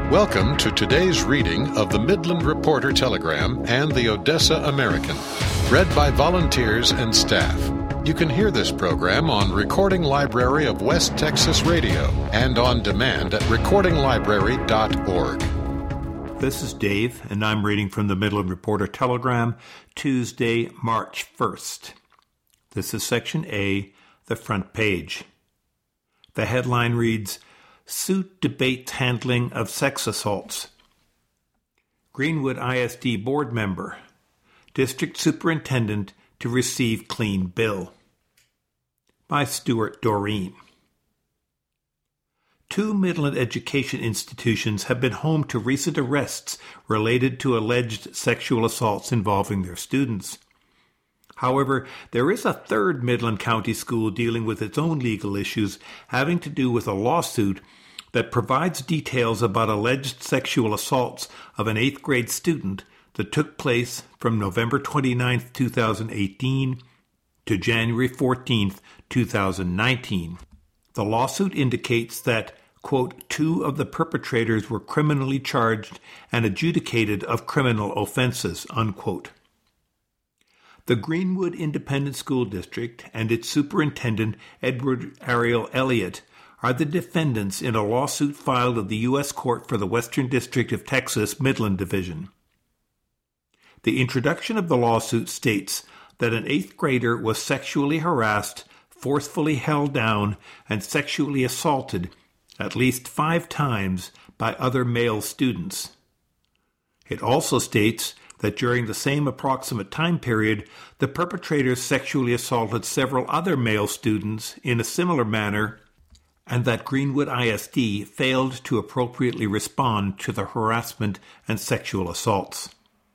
Welcome to today's reading of the Midland Reporter Telegram and the Odessa American, read by volunteers and staff. You can hear this program on Recording Library of West Texas Radio and on demand at recordinglibrary.org. This is Dave, and I'm reading from the Midland Reporter Telegram, Tuesday, March 1st. This is Section A, the front page. The headline reads, Suit debates handling of sex assaults. Greenwood ISD board member, district superintendent to receive clean bill. By Stuart Doreen. Two Midland education institutions have been home to recent arrests related to alleged sexual assaults involving their students. However, there is a third Midland County school dealing with its own legal issues having to do with a lawsuit that provides details about alleged sexual assaults of an 8th grade student that took place from November 29, 2018 to January 14, 2019. The lawsuit indicates that, quote, two of the perpetrators were criminally charged and adjudicated of criminal offenses, unquote. The Greenwood Independent School District and its superintendent, Edward Ariel Elliott, are the defendants in a lawsuit filed at the U.S. Court for the Western District of Texas, Midland Division. The introduction of the lawsuit states that an 8th grader was sexually harassed, forcefully held down, and sexually assaulted at least 5 times by other male students. It also states that during the same approximate time period, the perpetrators sexually assaulted several other male students in a similar manner, and that Greenwood ISD failed to appropriately respond to the harassment and sexual assaults.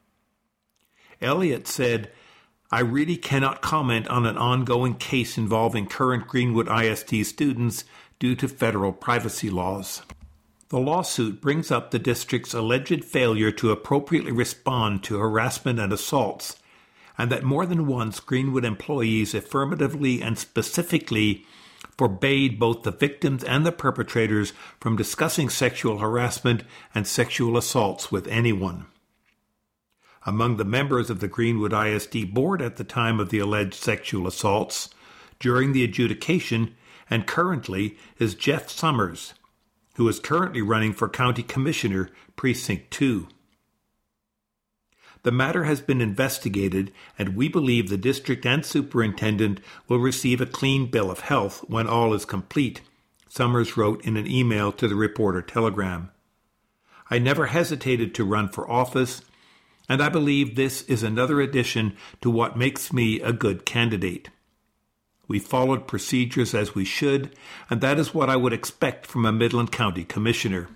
Elliott said, I really cannot comment on an ongoing case involving current Greenwood ISD students due to federal privacy laws. The lawsuit brings up the district's alleged failure to appropriately respond to harassment and assaults, and that more than once Greenwood employees affirmatively and specifically forbade both the victims and the perpetrators from discussing sexual harassment and sexual assaults with anyone. Among the members of the Greenwood ISD board at the time of the alleged sexual assaults, during the adjudication, and currently is Jeff Summers, who is currently running for County Commissioner, Precinct 2. The matter has been investigated, and we believe the district and superintendent will receive a clean bill of health when all is complete, Summers wrote in an email to the Reporter Telegram. I never hesitated to run for office, and I believe this is another addition to what makes me a good candidate. We followed procedures as we should, and that is what I would expect from a Midland County Commissioner.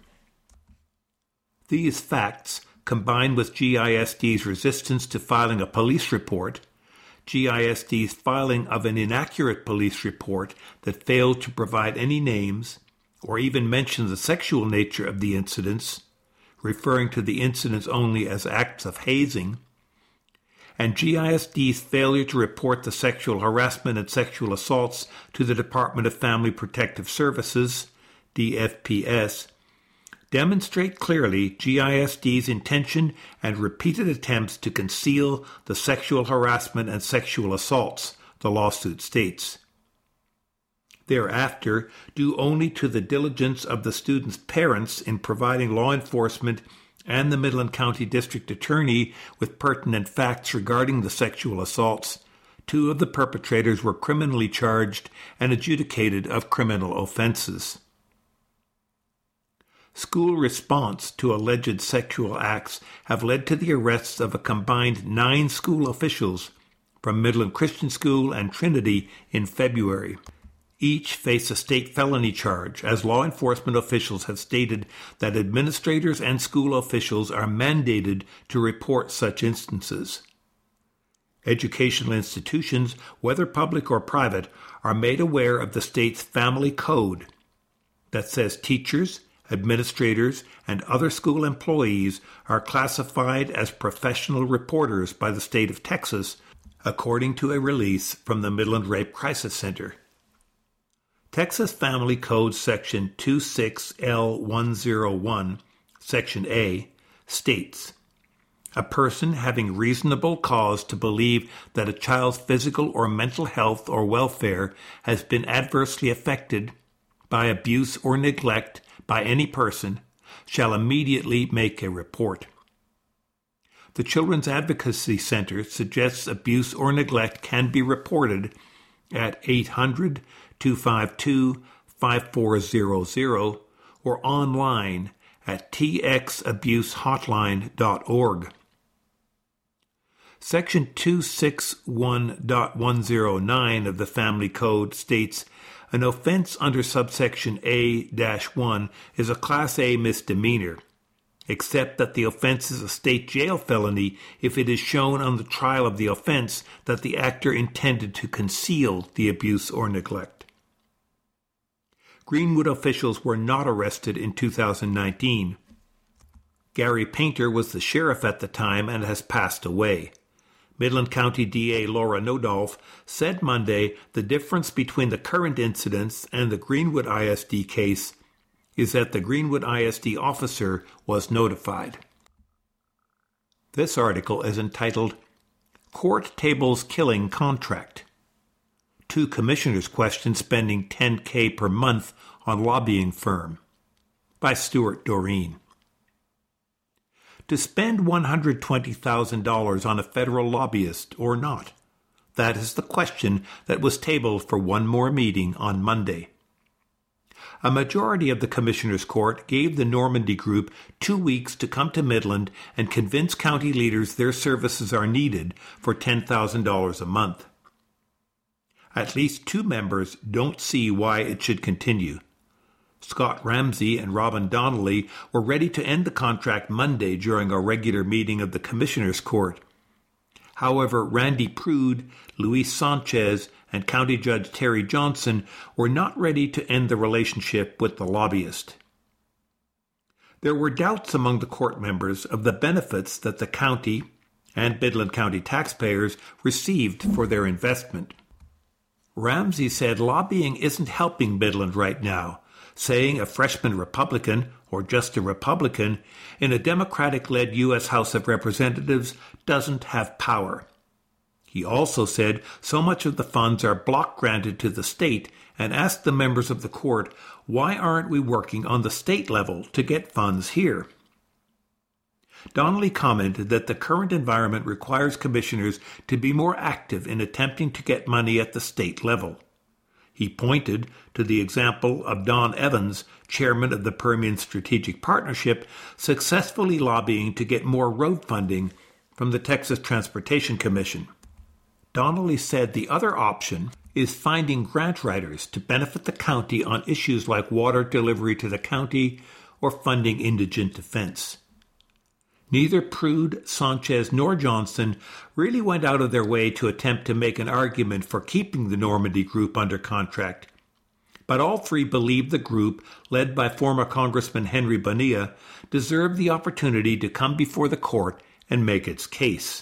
These facts, combined with GISD's resistance to filing a police report, GISD's filing of an inaccurate police report that failed to provide any names or even mention the sexual nature of the incidents, referring to the incidents only as acts of hazing, and GISD's failure to report the sexual harassment and sexual assaults to the Department of Family Protective Services, DFPS, demonstrate clearly GISD's intention and repeated attempts to conceal the sexual harassment and sexual assaults, the lawsuit states. Thereafter, due only to the diligence of the students' parents in providing law enforcement and the Midland County District Attorney with pertinent facts regarding the sexual assaults, 2 of the perpetrators were criminally charged and adjudicated of criminal offenses. School response to alleged sexual acts have led to the arrests of a combined 9 school officials from Midland Christian School and Trinity in February. Each face a state felony charge, as law enforcement officials have stated that administrators and school officials are mandated to report such instances. Educational institutions, whether public or private, are made aware of the state's family code that says teachers, administrators, and other school employees are classified as professional reporters by the state of Texas, according to a release from the Midland Rape Crisis Center. Texas Family Code Section 26L101 Section A, states, a person having reasonable cause to believe that a child's physical or mental health or welfare has been adversely affected by abuse or neglect by any person shall immediately make a report. The Children's Advocacy Center suggests abuse or neglect can be reported at 800-252-5400 or online at txabusehotline.org. Section 261.109 of the Family Code states, an offense under subsection A-1 is a Class A misdemeanor, except that the offense is a state jail felony if it is shown on the trial of the offense that the actor intended to conceal the abuse or neglect. Greenwood officials were not arrested in 2019. Gary Painter was the sheriff at the time and has passed away. Midland County DA Laura Nodolf said Monday the difference between the current incidents and the Greenwood ISD case is that the Greenwood ISD officer was notified. This article is entitled, Court Tables Killing Contract. 2 commissioners question spending $10,000 per month on lobbying firm, by Stuart Doreen. To spend $120,000 on a federal lobbyist or not? That is the question that was tabled for one more meeting on Monday. A majority of the Commissioners' Court gave the Normandy Group 2 weeks to come to Midland and convince county leaders their services are needed for $10,000 a month. At least 2 members don't see why it should continue. Scott Ramsey and Robin Donnelly were ready to end the contract Monday during a regular meeting of the Commissioners' Court. However, Randy Prude, Luis Sanchez, and County Judge Terry Johnson were not ready to end the relationship with the lobbyist. There were doubts among the court members of the benefits that the county and Midland County taxpayers received for their investment. Ramsey said lobbying isn't helping Midland right now, saying a freshman Republican, or just a Republican, in a Democratic-led U.S. House of Representatives doesn't have power. He also said so much of the funds are block-granted to the state and asked the members of the court, why aren't we working on the state level to get funds here? Donnelly commented that the current environment requires commissioners to be more active in attempting to get money at the state level. He pointed to the example of Don Evans, chairman of the Permian Strategic Partnership, successfully lobbying to get more road funding from the Texas Transportation Commission. Donnelly said the other option is finding grant writers to benefit the county on issues like water delivery to the county or funding indigent defense. Neither Prude, Sanchez, nor Johnson really went out of their way to attempt to make an argument for keeping the Normandy Group under contract, but all 3 believed the group, led by former Congressman Henry Bonilla, deserved the opportunity to come before the court and make its case.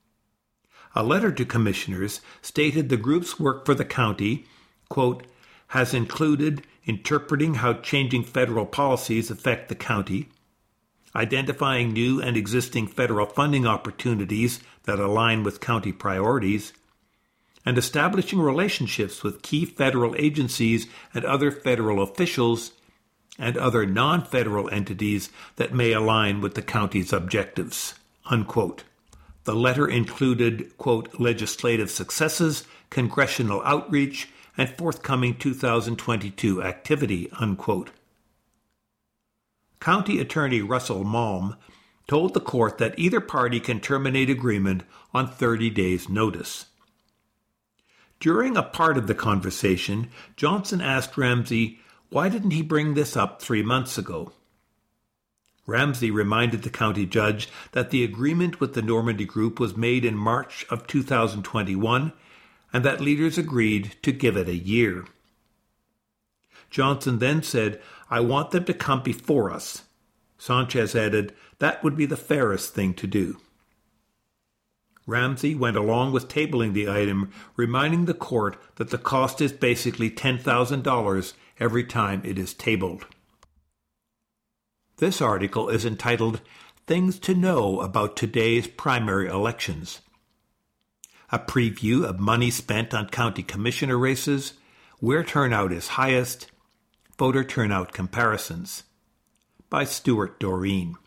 A letter to commissioners stated the group's work for the county, quote, has included interpreting how changing federal policies affect the county, identifying new and existing federal funding opportunities that align with county priorities, and establishing relationships with key federal agencies and other federal officials and other non-federal entities that may align with the county's objectives, unquote. The letter included, quote, legislative successes, congressional outreach, and forthcoming 2022 activity, unquote. County Attorney Russell Malm told the court that either party can terminate agreement on 30 days' notice. During a part of the conversation, Johnson asked Ramsey, why didn't he bring this up 3 months ago? Ramsey reminded the county judge that the agreement with the Normandy Group was made in March of 2021 and that leaders agreed to give it a year. Johnson then said, I want them to come before us. Sanchez added, that would be the fairest thing to do. Ramsey went along with tabling the item, reminding the court that the cost is basically $10,000 every time it is tabled. This article is entitled Things to Know About Today's Primary Elections. A preview of money spent on county commissioner races, where turnout is highest, voter turnout comparisons, by Stuart Doreen.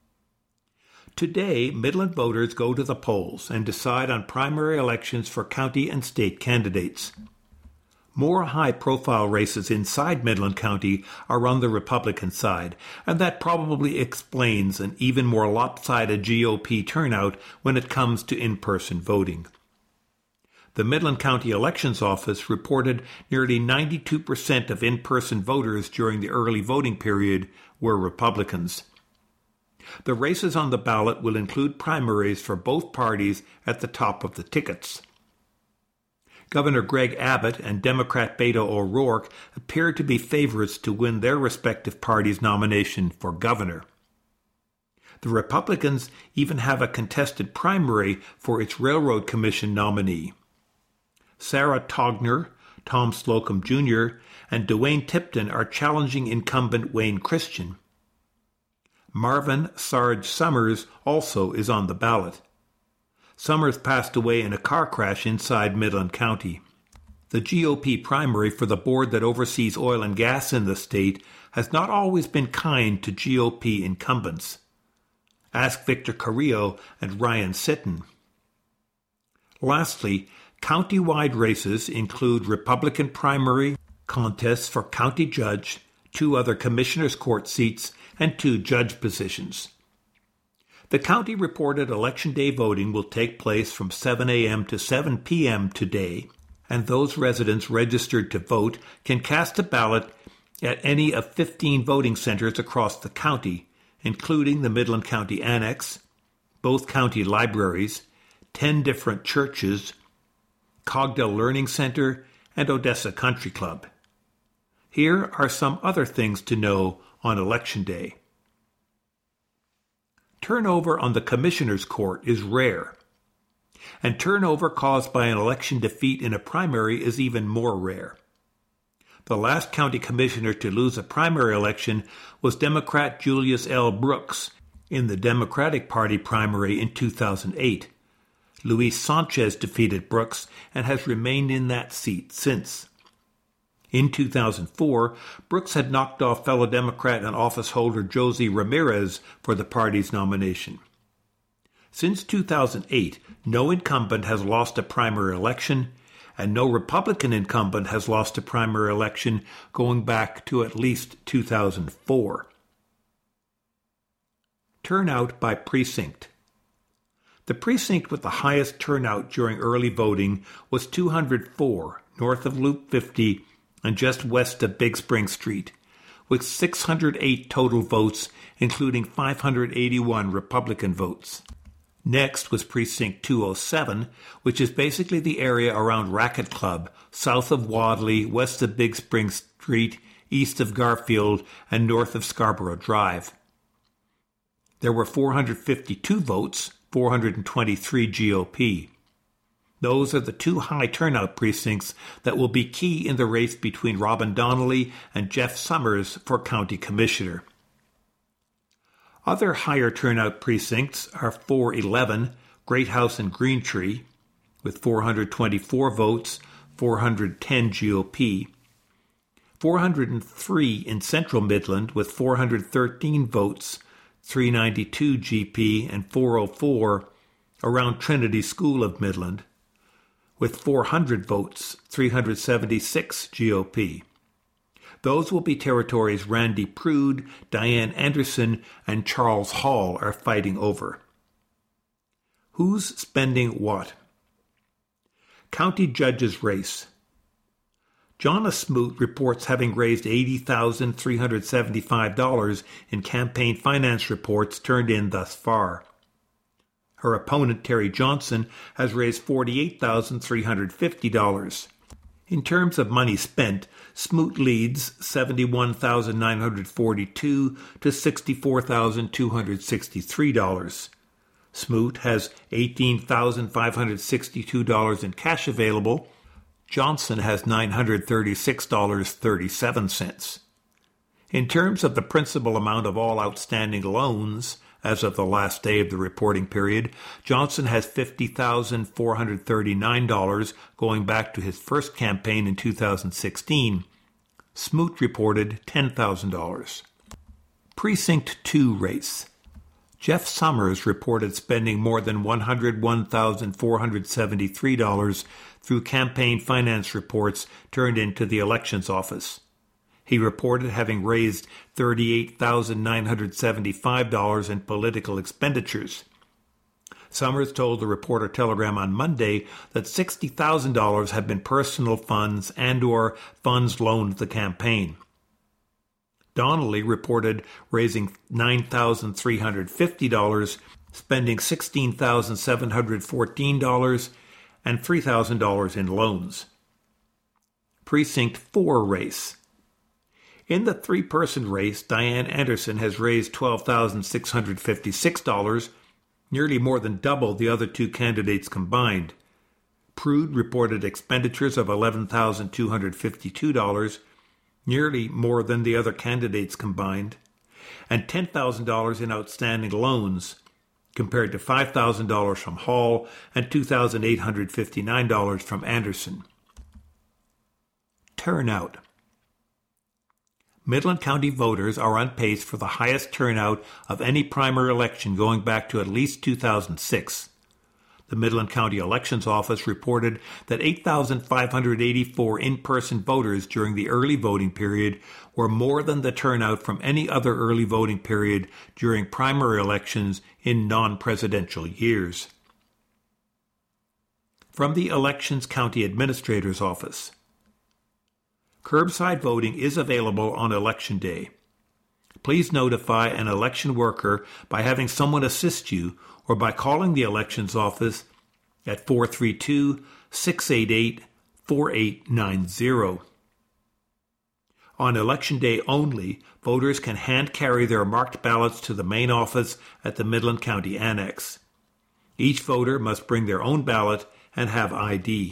Today, Midland voters go to the polls and decide on primary elections for county and state candidates. More high-profile races inside Midland County are on the Republican side, and that probably explains an even more lopsided GOP turnout when it comes to in-person voting. The Midland County Elections Office reported nearly 92% of in-person voters during the early voting period were Republicans. The races on the ballot will include primaries for both parties at the top of the tickets. Governor Greg Abbott and Democrat Beto O'Rourke appear to be favorites to win their respective parties' nomination for governor. The Republicans even have a contested primary for its Railroad Commission nominee. Sarah Togner, Tom Slocum Jr., and Dwayne Tipton are challenging incumbent Wayne Christian. Marvin Sarge Summers also is on the ballot. Summers passed away in a car crash inside Midland County. The GOP primary for the board that oversees oil and gas in the state has not always been kind to GOP incumbents. Ask Victor Carrillo and Ryan Sitton. Lastly, county-wide races include Republican primary contests for county judge, 2 other commissioners' court seats, and 2 judge positions. The county reported Election Day voting will take place from 7 a.m. to 7 p.m. today, and those residents registered to vote can cast a ballot at any of 15 voting centers across the county, including the Midland County Annex, both county libraries, 10 different churches, Cogdell Learning Center, and Odessa Country Club. Here are some other things to know on Election Day. Turnover on the Commissioner's Court is rare, and turnover caused by an election defeat in a primary is even more rare. The last county commissioner to lose a primary election was Democrat Julius L. Brooks in the Democratic Party primary in 2008. Luis Sanchez defeated Brooks and has remained in that seat since. In 2004, Brooks had knocked off fellow Democrat and office holder Josie Ramirez for the party's nomination. Since 2008, no incumbent has lost a primary election, and no Republican incumbent has lost a primary election going back to at least 2004. Turnout by precinct. The precinct with the highest turnout during early voting was 204, north of Loop 50, and just west of Big Spring Street, with 608 total votes, including 581 Republican votes. Next was Precinct 207, which is basically the area around Racket Club, south of Wadley, west of Big Spring Street, east of Garfield, and north of Scarborough Drive. There were 452 votes, 423 GOP. Those are the 2 high turnout precincts that will be key in the race between Robin Donnelly and Jeff Summers for county commissioner. Other higher turnout precincts are 411, Great House and Green Tree, with 424 votes, 410 GOP. 403 in Central Midland with 413 votes, 392 GP, and 404 around Trinity School of Midland, with 400 votes, 376 GOP. Those will be territories Randy Prude, Diane Anderson, and Charles Hall are fighting over. Who's spending what? County Judge's Race. Jonna Smoot reports having raised $80,375 in campaign finance reports turned in thus far. Her opponent, Terry Johnson, has raised $48,350. In terms of money spent, Smoot leads $71,942 to $64,263. Smoot has $18,562 in cash available. Johnson has $936.37. In terms of the principal amount of all outstanding loans, as of the last day of the reporting period, Johnson has $50,439 going back to his first campaign in 2016. Smoot reported $10,000. Precinct 2 race. Jeff Summers reported spending more than $101,473 through campaign finance reports turned into the elections office. He reported having raised $38,975 in political expenditures. Summers told the Reporter Telegram on Monday that $60,000 had been personal funds and/or funds loaned the campaign. Donnelly reported raising $9,350, spending $16,714, and $3,000 in loans. Precinct 4 race. In the three-person race, Diane Anderson has raised $12,656, nearly more than double the other two candidates combined. Prude reported expenditures of $11,252, nearly more than the other candidates combined, and $10,000 in outstanding loans, compared to $5,000 from Hall and $2,859 from Anderson. Turnout. Midland County voters are on pace for the highest turnout of any primary election going back to at least 2006. The Midland County Elections Office reported that 8,584 in-person voters during the early voting period were more than the turnout from any other early voting period during primary elections in non-presidential years. From the Elections County Administrator's Office. Curbside voting is available on Election Day. Please notify an election worker by having someone assist you or by calling the Elections Office at 432-688-4890. On Election Day only, voters can hand-carry their marked ballots to the main office at the Midland County Annex. Each voter must bring their own ballot and have ID.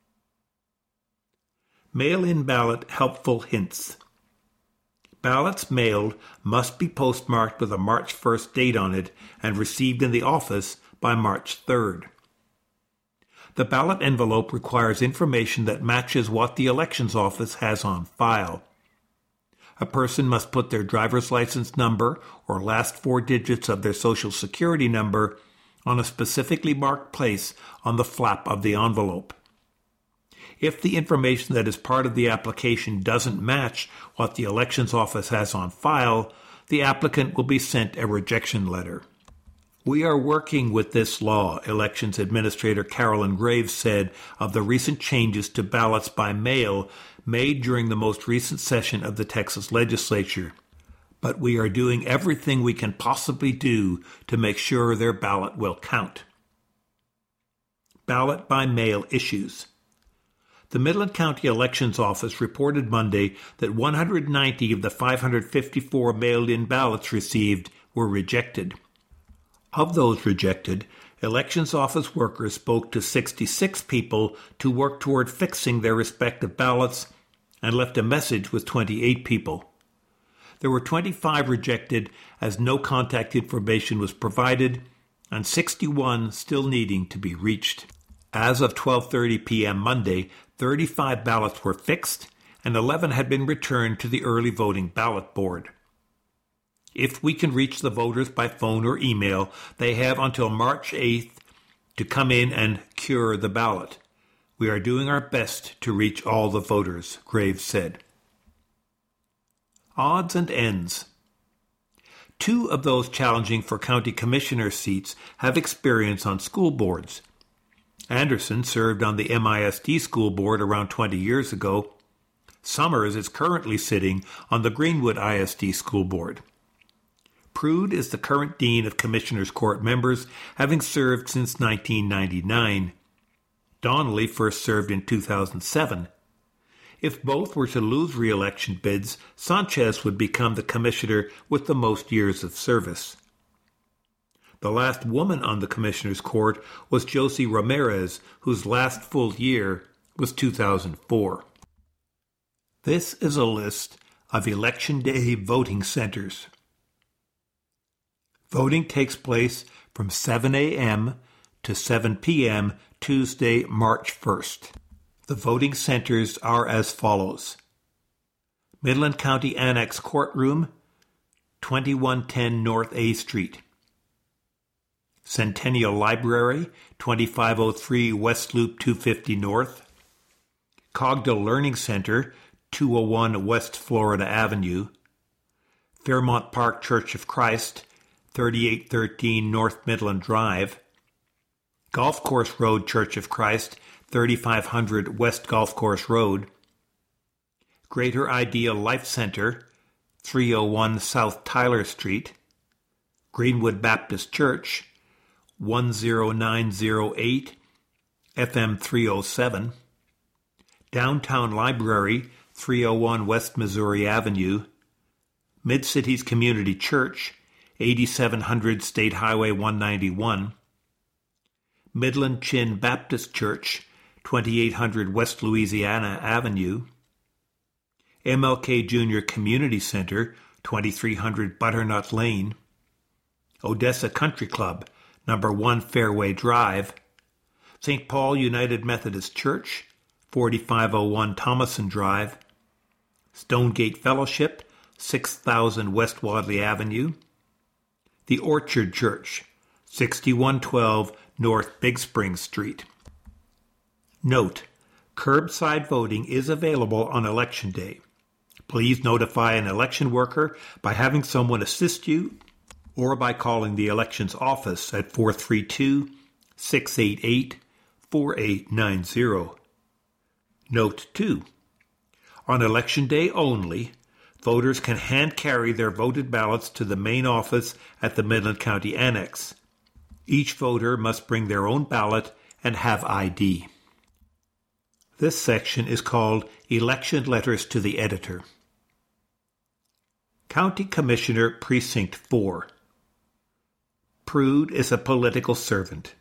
Mail-in ballot helpful hints. Ballots mailed must be postmarked with a March 1st date on it and received in the office by March 3rd. The ballot envelope requires information that matches what the elections office has on file. A person must put their driver's license number or last 4 digits of their Social Security number on a specifically marked place on the flap of the envelope. If the information that is part of the application doesn't match what the elections office has on file, the applicant will be sent a rejection letter. We are working with this law, Elections Administrator Carolyn Graves said of the recent changes to ballots by mail made during the most recent session of the Texas legislature. But we are doing everything we can possibly do to make sure their ballot will count. Ballot by mail issues. The Midland County Elections Office reported Monday that 190 of the 554 mailed-in ballots received were rejected. Of those rejected, Elections Office workers spoke to 66 people to work toward fixing their respective ballots and left a message with 28 people. There were 25 rejected as no contact information was provided, and 61 still needing to be reached. As of 12:30 p.m. Monday, 35 ballots were fixed, and 11 had been returned to the early voting ballot board. If we can reach the voters by phone or email, they have until March 8th to come in and cure the ballot. We are doing our best to reach all the voters, Graves said. Odds and ends. 2 of those challenging for county commissioner seats have experience on school boards. Anderson served on the MISD school board around 20 years ago. Summers is currently sitting on the Greenwood ISD school board. Prude is the current dean of Commissioners Court members, having served since 1999. Donnelly first served in 2007. If both were to lose re-election bids, Sanchez would become the commissioner with the most years of service. The last woman on the Commissioners Court was Josie Ramirez, whose last full year was 2004. This is a list of Election Day voting centers. Voting takes place from 7 a.m. to 7 p.m. Tuesday, March 1st. The voting centers are as follows: Midland County Annex Courtroom, 2110 North A Street. Centennial Library, 2503 West Loop 250 North. Cogdill Learning Center, 201 West Florida Avenue. Fairmont Park Church of Christ, 3813 North Midland Drive. Golf Course Road Church of Christ, 3500 West Golf Course Road. Greater Ideal Life Center, 301 South Tyler Street. Greenwood Baptist Church, 10908 FM 307. Downtown Library, 301 West Missouri Avenue. Mid-Cities Community Church, 8700 State Highway 191. Midland Chin Baptist Church, 2800 West Louisiana Avenue. MLK Junior Community Center, 2300 Butternut Lane. Odessa Country Club, number 1 Fairway Drive. St. Paul United Methodist Church, 4501 Thomason Drive. Stonegate Fellowship, 6000 West Wadley Avenue. The Orchard Church, 6112 North Big Spring Street. Note: curbside voting is available on Election Day. Please notify an election worker by having someone assist you or by calling the elections office at 432-688-4890. Note 2. On Election Day only, voters can hand-carry their voted ballots to the main office at the Midland County Annex. Each voter must bring their own ballot and have ID. This section is called Election Letters to the Editor. County Commissioner Precinct 4. Prude is a political servant.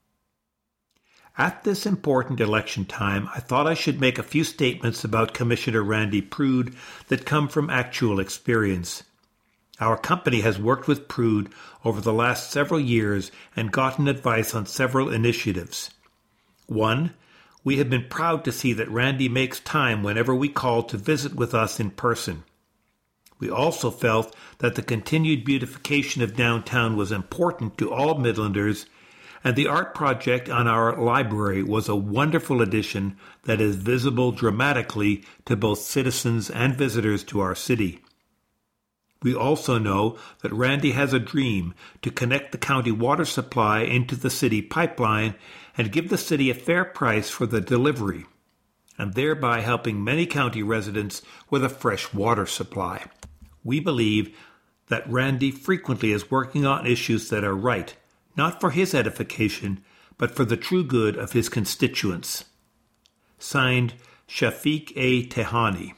At this important election time, I thought I should make a few statements about Commissioner Randy Prude that come from actual experience. Our company has worked with Prude over the last several years and gotten advice on several initiatives. 1. We have been proud to see that Randy makes time whenever we call to visit with us in person. We also felt that the continued beautification of downtown was important to all Midlanders, and the art project on our library was a wonderful addition that is visible dramatically to both citizens and visitors to our city. We also know that Randy has a dream to connect the county water supply into the city pipeline and give the city a fair price for the delivery, and thereby helping many county residents with a fresh water supply. We believe that Randy frequently is working on issues that are right, not for his edification, but for the true good of his constituents. Signed, Shafiq A. Tehani.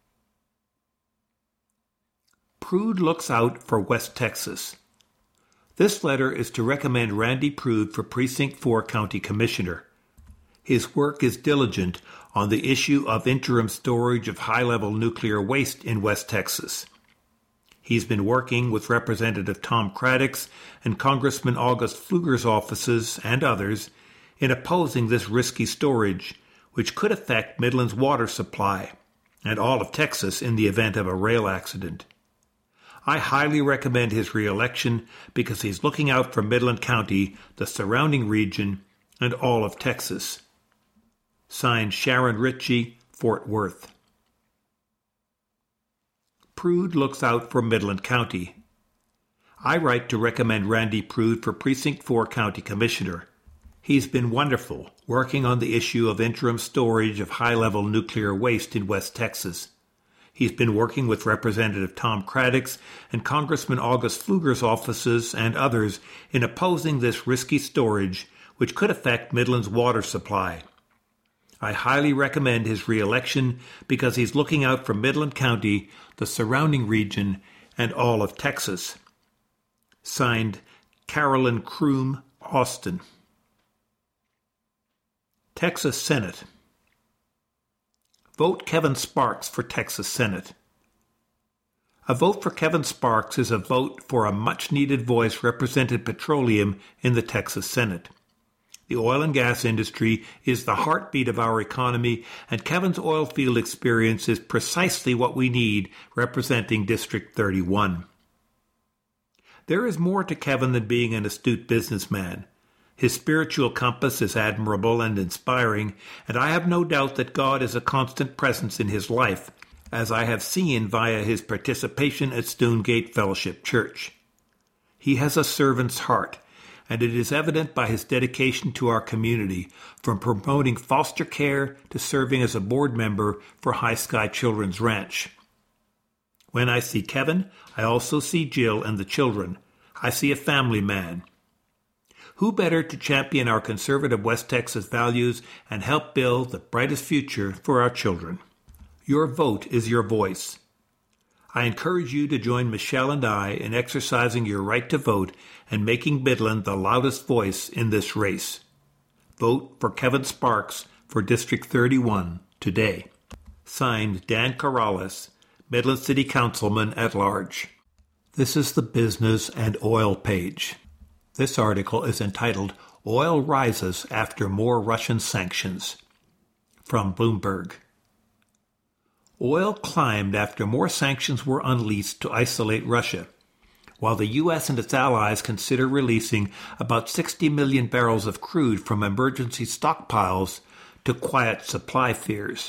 Prude looks out for West Texas. This letter is to recommend Randy Prude for Precinct 4 County Commissioner. His work is diligent on the issue of interim storage of high-level nuclear waste in West Texas. He's been working with Representative Tom Craddock's and Congressman August Pfluger's offices and others in opposing this risky storage, which could affect Midland's water supply and all of Texas in the event of a rail accident. I highly recommend his re-election because he's looking out for Midland County, the surrounding region, and all of Texas. Signed, Sharon Ritchie, Fort Worth. Prude looks out for Midland County. I write to recommend Randy Prude for Precinct 4 County Commissioner. He's been wonderful, working on the issue of interim storage of high-level nuclear waste in West Texas. He's been working with Representative Tom Craddock's and Congressman August Pfluger's offices and others in opposing this risky storage, which could affect Midland's water supply. I highly recommend his re-election because he's looking out for Midland County, the surrounding region, and all of Texas. Signed, Carolyn Kroom, Austin. Texas Senate. Vote Kevin Sparks for Texas Senate. A vote for Kevin Sparks is a vote for a much-needed voice representing petroleum in the Texas Senate. The oil and gas industry is the heartbeat of our economy, and Kevin's oil field experience is precisely what we need representing District 31. There is more to Kevin than being an astute businessman. His spiritual compass is admirable and inspiring, and I have no doubt that God is a constant presence in his life, as I have seen via his participation at Stonegate Fellowship Church. He has a servant's heart, and it is evident by his dedication to our community, from promoting foster care to serving as a board member for High Sky Children's Ranch. When I see Kevin, I also see Jill and the children. I see a family man. Who better to champion our conservative West Texas values and help build the brightest future for our children? Your vote is your voice. I encourage you to join Michelle and I in exercising your right to vote and making Midland the loudest voice in this race. Vote for Kevin Sparks for District 31 today. Signed, Dan Corrales, Midland City Councilman at Large. This is the Business and Oil page. This article is entitled, Oil Rises After More Russian Sanctions, from Bloomberg. Oil climbed after more sanctions were unleashed to isolate Russia, while the U.S. and its allies consider releasing about 60 million barrels of crude from emergency stockpiles to quiet supply fears.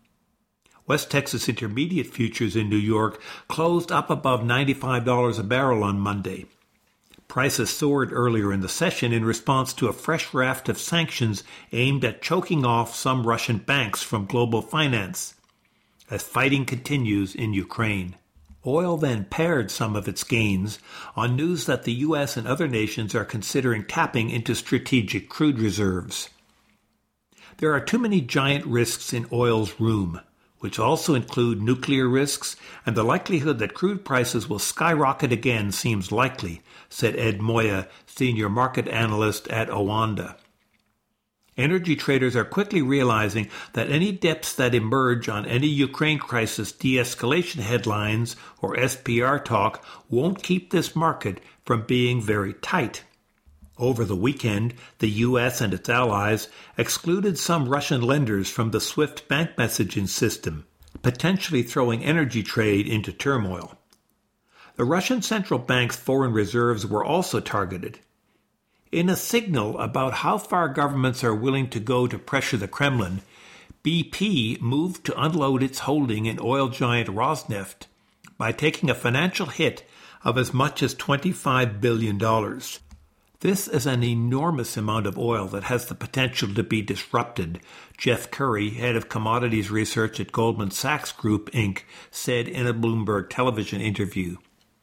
West Texas Intermediate futures in New York closed up above $95 a barrel on Monday. Prices soared earlier in the session in response to a fresh raft of sanctions aimed at choking off some Russian banks from global finance, as fighting continues in Ukraine. Oil then pared some of its gains on news that the U.S. and other nations are considering tapping into strategic crude reserves. There are too many giant risks in oil's room, which also include nuclear risks, and the likelihood that crude prices will skyrocket again seems likely, said Ed Moya, senior market analyst at Owanda. Energy traders are quickly realizing that any dips that emerge on any Ukraine crisis de-escalation headlines or SPR talk won't keep this market from being very tight. Over the weekend, the U.S. and its allies excluded some Russian lenders from the SWIFT bank messaging system, potentially throwing energy trade into turmoil. The Russian central bank's foreign reserves were also targeted. In a signal about how far governments are willing to go to pressure the Kremlin, BP moved to unload its holding in oil giant Rosneft by taking a financial hit of as much as $25 billion. This is an enormous amount of oil that has the potential to be disrupted, Jeff Curry, head of commodities research at Goldman Sachs Group, Inc., said in a Bloomberg television interview.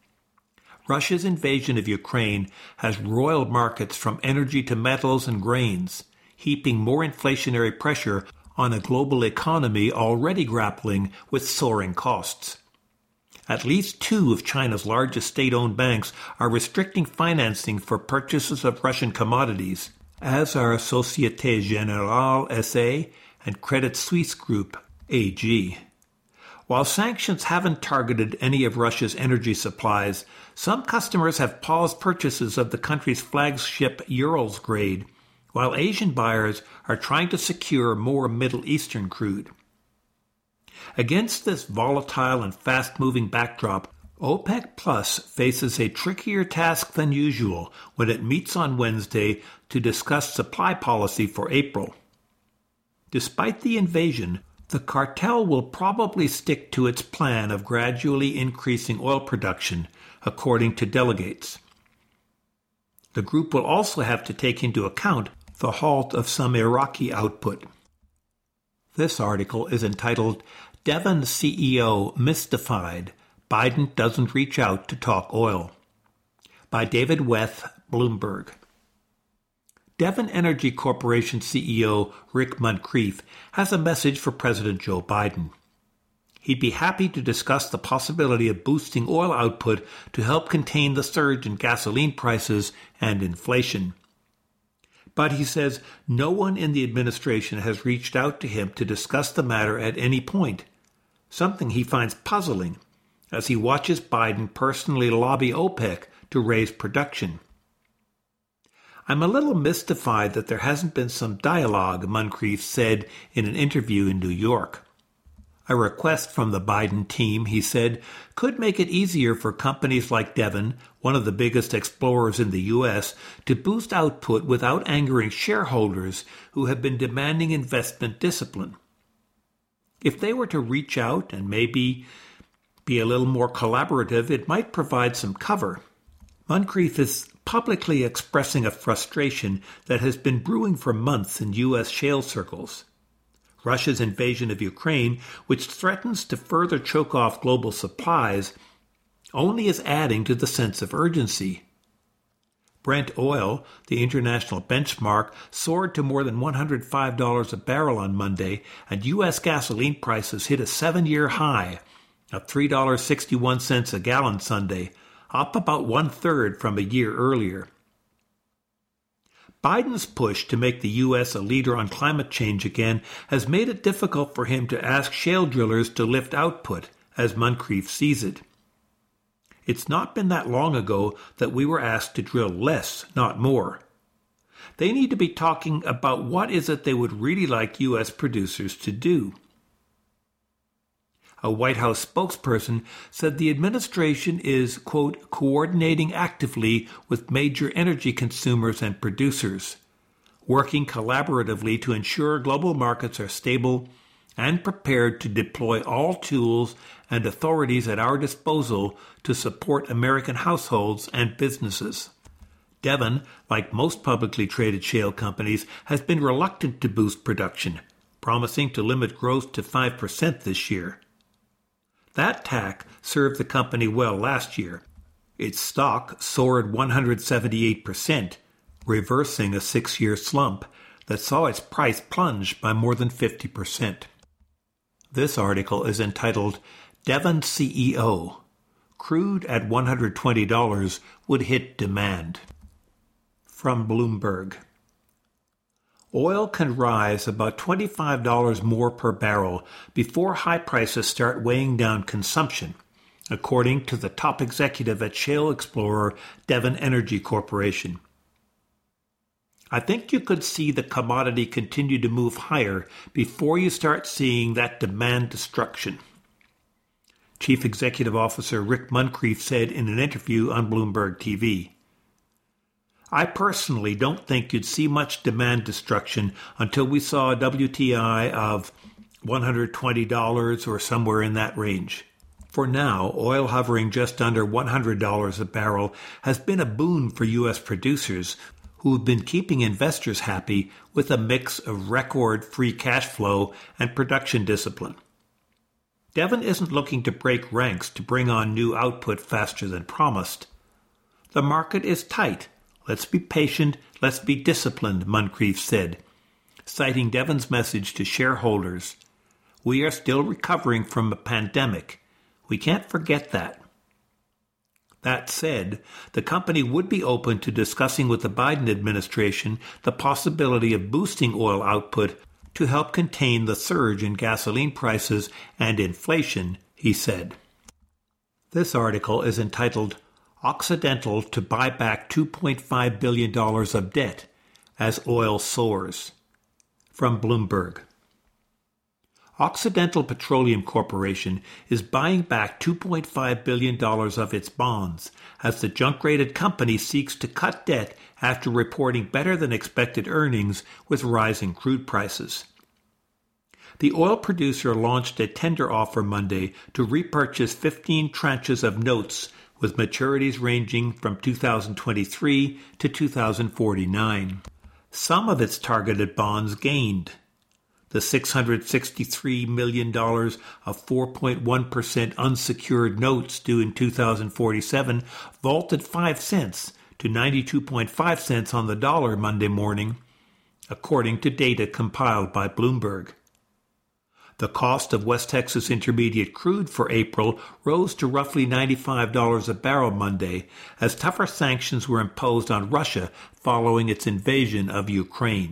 Russia's invasion of Ukraine has roiled markets from energy to metals and grains, heaping more inflationary pressure on a global economy already grappling with soaring costs. At least two of China's largest state-owned banks are restricting financing for purchases of Russian commodities, as are Société Générale SA and Credit Suisse Group AG. While sanctions haven't targeted any of Russia's energy supplies, some customers have paused purchases of the country's flagship Urals grade, while Asian buyers are trying to secure more Middle Eastern crude. Against this volatile and fast-moving backdrop, OPEC Plus faces a trickier task than usual when it meets on Wednesday to discuss supply policy for April. Despite the invasion, the cartel will probably stick to its plan of gradually increasing oil production, according to delegates. The group will also have to take into account the halt of some Iraqi output. This article is entitled, Devon CEO Mystified, Biden Doesn't Reach Out to Talk Oil, by David Weth, Bloomberg. Devon Energy Corporation CEO Rick Muncrief has a message for President Joe Biden. He'd be happy to discuss the possibility of boosting oil output to help contain the surge in gasoline prices and inflation. But he says no one in the administration has reached out to him to discuss the matter at any point, something he finds puzzling, as he watches Biden personally lobby OPEC to raise production. I'm a little mystified that there hasn't been some dialogue, Moncrief said in an interview in New York. A request from the Biden team, he said, could make it easier for companies like Devon, one of the biggest explorers in the U.S., to boost output without angering shareholders who have been demanding investment discipline. If they were to reach out and maybe be a little more collaborative, it might provide some cover. Moncrief is publicly expressing a frustration that has been brewing for months in U.S. shale circles. Russia's invasion of Ukraine, which threatens to further choke off global supplies, only is adding to the sense of urgency. Brent oil, the international benchmark, soared to more than $105 a barrel on Monday, and U.S. gasoline prices hit a 7-year high of $3.61 a gallon Sunday, up about one-third from a year earlier. Biden's push to make the U.S. a leader on climate change again has made it difficult for him to ask shale drillers to lift output, as Moncrief sees it. It's not been that long ago that we were asked to drill less, not more. They need to be talking about what is it they would really like U.S. producers to do. A White House spokesperson said the administration is, quote, coordinating actively with major energy consumers and producers, working collaboratively to ensure global markets are stable and prepared to deploy all tools and authorities at our disposal to support American households and businesses. Devon, like most publicly traded shale companies, has been reluctant to boost production, promising to limit growth to 5% this year. That tack served the company well last year. Its stock soared 178%, reversing a 6-year slump that saw its price plunge by more than 50%. This article is entitled, Devon CEO. Crude at $120 would hit demand. From Bloomberg. Oil can rise about $25 more per barrel before high prices start weighing down consumption, according to the top executive at shale explorer Devon Energy Corporation. I think you could see the commodity continue to move higher before you start seeing that demand destruction, Chief Executive Officer Rick Moncrief said in an interview on Bloomberg TV. I personally don't think you'd see much demand destruction until we saw a WTI of $120 or somewhere in that range. For now, oil hovering just under $100 a barrel has been a boon for U.S. producers who have been keeping investors happy with a mix of record free cash flow and production discipline. Devon isn't looking to break ranks to bring on new output faster than promised. The market is tight. Let's be patient, let's be disciplined, Moncrief said, citing Devon's message to shareholders. We are still recovering from a pandemic. We can't forget that. That said, the company would be open to discussing with the Biden administration the possibility of boosting oil output to help contain the surge in gasoline prices and inflation, he said. This article is entitled Occidental to buy back $2.5 billion of debt as oil soars. From Bloomberg. Occidental Petroleum Corporation is buying back $2.5 billion of its bonds as the junk-rated company seeks to cut debt after reporting better-than-expected earnings with rising crude prices. The oil producer launched a tender offer Monday to repurchase 15 tranches of notes with maturities ranging from 2023 to 2049. Some of its targeted bonds gained. The $663 million of 4.1% unsecured notes due in 2047 vaulted 5 cents to 92.5 cents on the dollar Monday morning, according to data compiled by Bloomberg. The cost of West Texas Intermediate crude for April rose to roughly $95 a barrel Monday, as tougher sanctions were imposed on Russia following its invasion of Ukraine.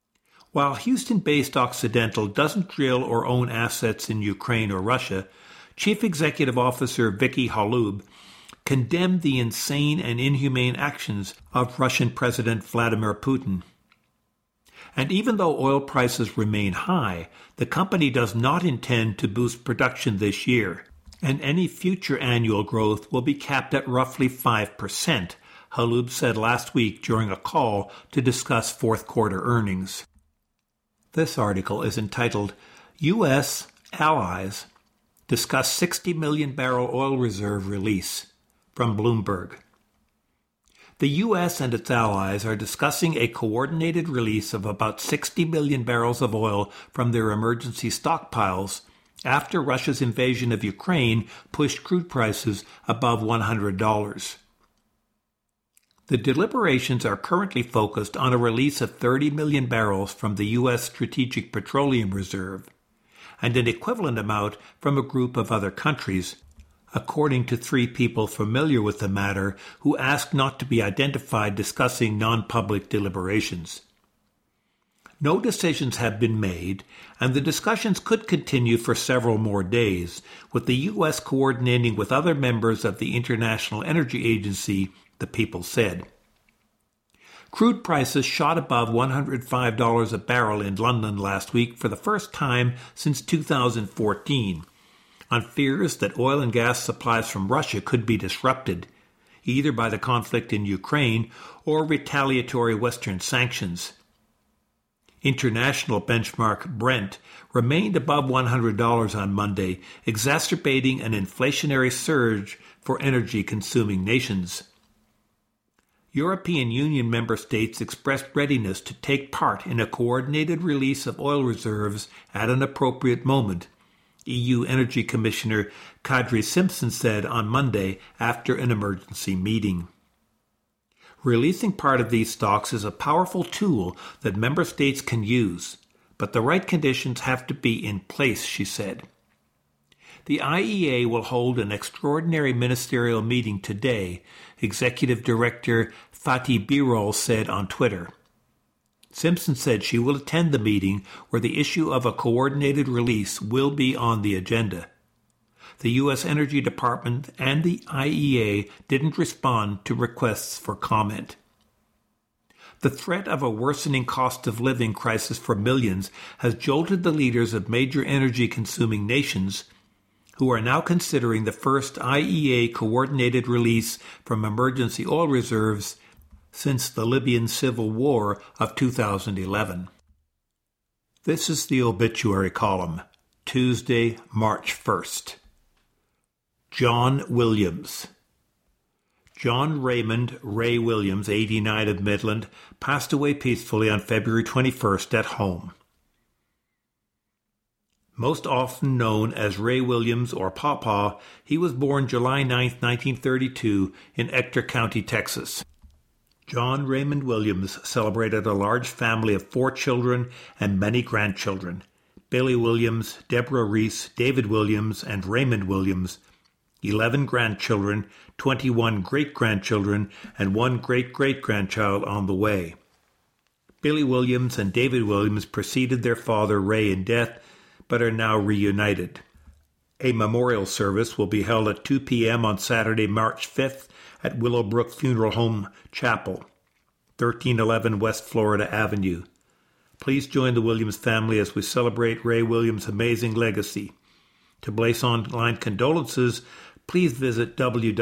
While Houston-based Occidental doesn't drill or own assets in Ukraine or Russia, Chief Executive Officer Vicky Holub condemned the insane and inhumane actions of Russian President Vladimir Putin. And even though oil prices remain high, the company does not intend to boost production this year, and any future annual growth will be capped at roughly 5%, Holub said last week during a call to discuss fourth quarter earnings. This article is entitled, U.S. Allies Discuss 60 Million Barrel Oil Reserve Release, from Bloomberg. The U.S. and its allies are discussing a coordinated release of about 60 million barrels of oil from their emergency stockpiles after Russia's invasion of Ukraine pushed crude prices above $100. The deliberations are currently focused on a release of 30 million barrels from the U.S. Strategic Petroleum Reserve and an equivalent amount from a group of other countries, according to three people familiar with the matter who asked not to be identified discussing non-public deliberations. No decisions have been made, and the discussions could continue for several more days, with the U.S. coordinating with other members of the International Energy Agency, the people said. Crude prices shot above $105 a barrel in London last week for the first time since 2014, on fears that oil and gas supplies from Russia could be disrupted, either by the conflict in Ukraine or retaliatory Western sanctions. International benchmark Brent remained above $100 on Monday, exacerbating an inflationary surge for energy-consuming nations. European Union member states expressed readiness to take part in a coordinated release of oil reserves at an appropriate moment, EU Energy Commissioner Kadri Simpson said on Monday after an emergency meeting. Releasing part of these stocks is a powerful tool that member states can use, but the right conditions have to be in place, she said. The IEA will hold an extraordinary ministerial meeting today, Executive Director Fatih Birol said on Twitter. Simpson said she will attend the meeting where the issue of a coordinated release will be on the agenda. The U.S. Energy Department and the IEA didn't respond to requests for comment. The threat of a worsening cost of living crisis for millions has jolted the leaders of major energy-consuming nations, who are now considering the first IEA coordinated release from emergency oil reserves since the Libyan civil war of 2011. This is the obituary column, Tuesday, March 1st. John Williams. John Raymond Ray Williams, 89 of Midland, passed away peacefully on February 21st at home. Most often known as Ray Williams or Pawpaw, he was born July 9, 1932 in Ector County, Texas. John Raymond Williams celebrated a large family of 4 children and many grandchildren: Billy Williams, Deborah Reese, David Williams, and Raymond Williams, 11 grandchildren, 21 great-grandchildren, and 1 great-great-grandchild on the way. Billy Williams and David Williams preceded their father Ray in death, but are now reunited. A memorial service will be held at 2 p.m. on Saturday, March 5th at Willowbrook Funeral Home Chapel, 1311 West Florida Avenue. Please join the Williams family as we celebrate Ray Williams' amazing legacy. To place online condolences, please visit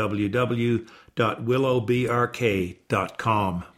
www.willowbrk.com.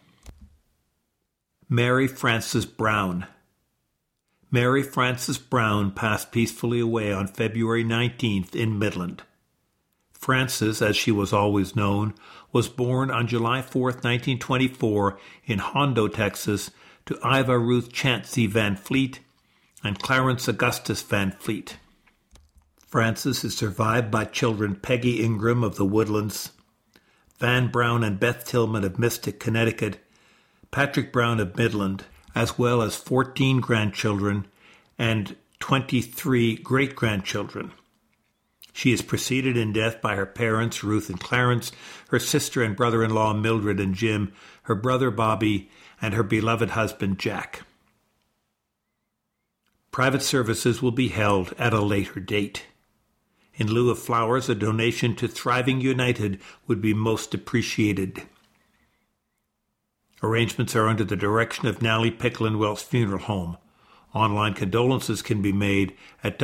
Mary Frances Brown. Mary Frances Brown passed peacefully away on February 19th in Midland. Frances, as she was always known, was born on July 4, 1924 in Hondo, Texas, to Iva Ruth Chancey Van Fleet and Clarence Augustus Van Fleet. Frances is survived by children Peggy Ingram of the Woodlands, Van Brown and Beth Tillman of Mystic, Connecticut, Patrick Brown of Midland, as well as 14 grandchildren and 23 great-grandchildren. She is preceded in death by her parents, Ruth and Clarence, her sister and brother-in-law, Mildred and Jim, her brother, Bobby, and her beloved husband, Jack. Private services will be held at a later date. In lieu of flowers, a donation to Thriving United would be most appreciated. Arrangements are under the direction of Nally Picklin Welch Funeral Home. Online condolences can be made at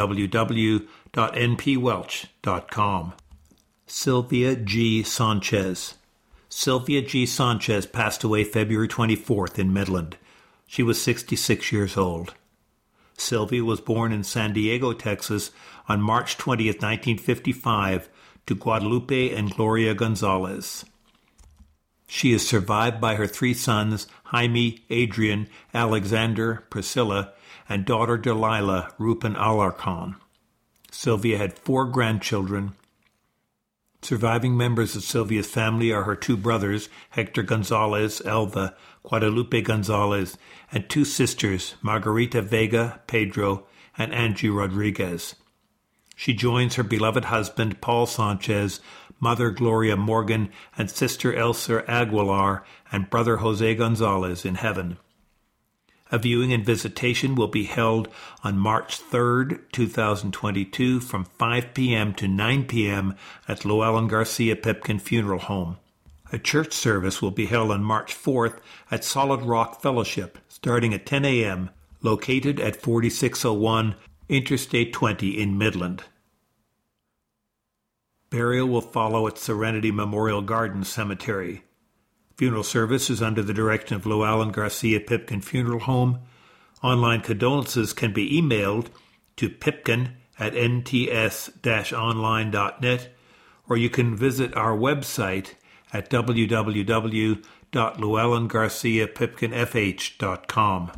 www.npwelch.com. Sylvia G. Sanchez. Sylvia G. Sanchez passed away February 24th in Midland. She was 66 years old. Sylvia was born in San Diego, Texas on March 20th, 1955 to Guadalupe and Gloria Gonzalez. She is survived by her 3 sons, Jaime, Adrian, Alexander, Priscilla, and daughter Delilah, Rupin Alarcon. Sylvia had 4 grandchildren. Surviving members of Sylvia's family are her 2 brothers, Hector Gonzalez, Elva, Guadalupe Gonzalez, and 2 sisters, Margarita Vega, Pedro, and Angie Rodriguez. She joins her beloved husband, Paul Sanchez, mother Gloria Morgan, and sister Elsa Aguilar, and brother Jose Gonzalez in heaven. A viewing and visitation will be held on March 3rd, 2022 from 5 p.m. to 9 p.m. at Llewellyn Garcia Pipkin Funeral Home. A church service will be held on March 4th at Solid Rock Fellowship, starting at 10 a.m., located at 4601 Interstate 20 in Midland. Burial will follow at Serenity Memorial Gardens Cemetery. Funeral service is under the direction of Llewellyn Garcia Pipkin Funeral Home. Online condolences can be emailed to pipkin@nts-online.net, or you can visit our website at www.llewellyngarciapipkinfh.com.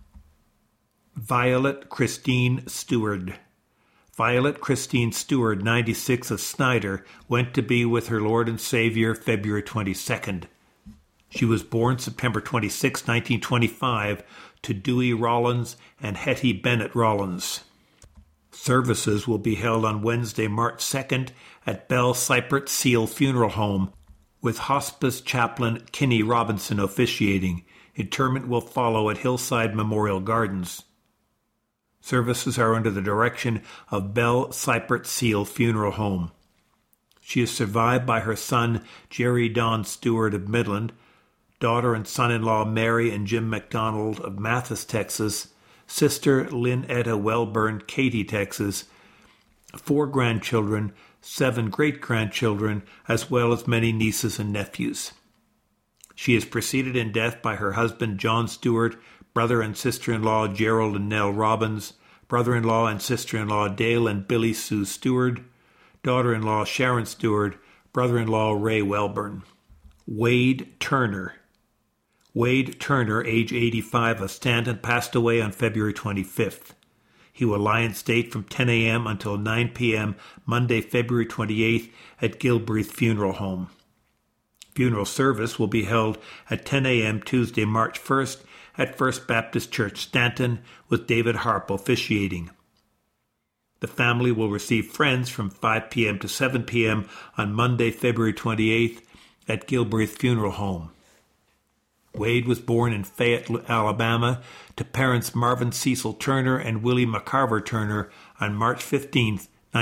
Violet Christine Stewart. Violet Christine Stewart, 96, of Snyder, went to be with her Lord and Savior February 22nd. She was born September 26, 1925, to Dewey Rollins and Hetty Bennett Rollins. Services will be held on Wednesday, March 2nd at Bell Cypert Seal Funeral Home, with hospice chaplain Kinney Robinson officiating. Interment will follow at Hillside Memorial Gardens. Services are under the direction of Bell Cypert Seal Funeral Home. She is survived by her son Jerry Don Stewart of Midland, daughter and son-in-law Mary and Jim McDonald of Mathis, Texas, sister Lynn Etta Wellburn, Katy, Texas, 4 grandchildren, 7 great-grandchildren, as well as many nieces and nephews. She is preceded in death by her husband John Stewart, brother and sister-in-law Gerald and Nell Robbins, brother-in-law and sister-in-law Dale and Billy Sue Stewart, daughter-in-law Sharon Stewart, brother-in-law Ray Wellburn. Wade Turner. Wade Turner, age 85, of Stanton, passed away on February 25th. He will lie in state from 10 a.m. until 9 p.m. Monday, February 28th at Gilbreath Funeral Home. Funeral service will be held at 10 a.m. Tuesday, March 1st at First Baptist Church, Stanton, with David Harp officiating. The family will receive friends from 5 p.m. to 7 p.m. on Monday, February 28th at Gilbreath Funeral Home. Wade was born in Fayette, Alabama, to parents Marvin Cecil Turner and Willie McCarver Turner on March 15,